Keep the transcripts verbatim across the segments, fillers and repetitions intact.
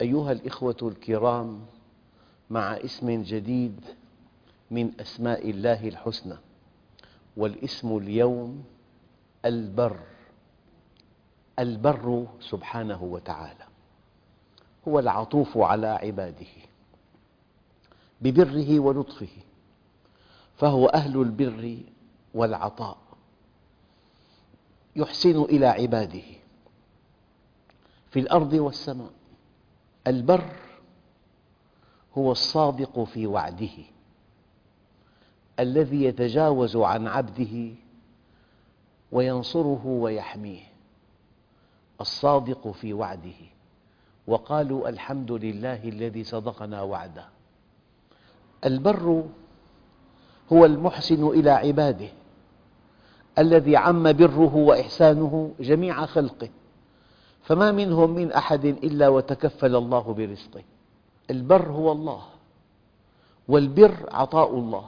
أيها الإخوة الكرام، مع اسم جديد من أسماء الله الحسنى، والاسم اليوم البر. البر سبحانه وتعالى هو العطوف على عباده ببره ولطفه، فهو أهل البر والعطاء، يحسن إلى عباده في الأرض والسماء. البر هو الصادق في وعده، الذي يتجاوز عن عبده وينصره ويحميه، الصادق في وعده. وقالوا الحمد لله الذي صدقنا وعده. البر هو المحسن إلى عباده، الذي عم بره وإحسانه جميع خلقه، فما منهم من أحد إلا وتكفل الله برزقه. البر هو الله، والبر عطاء الله،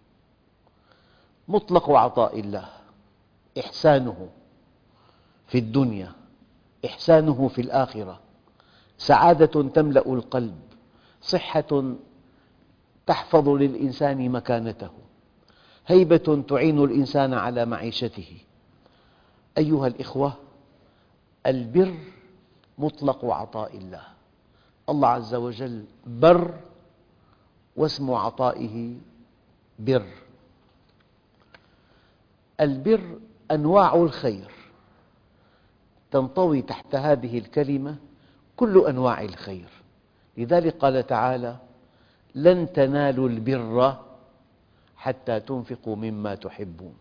مطلق عطاء الله، إحسانه في الدنيا، إحسانه في الآخرة، سعادة تملأ القلب، صحة تحفظ للإنسان مكانته، هيبة تعين الإنسان على معيشته. أيها الإخوة، البر مطلق عطاء الله. الله عز وجل بر، واسم عطائه بر. البر أنواع الخير، تنطوي تحت هذه الكلمة كل أنواع الخير. لذلك قال تعالى: لن تنالوا البر حتى تنفقوا مما تحبون.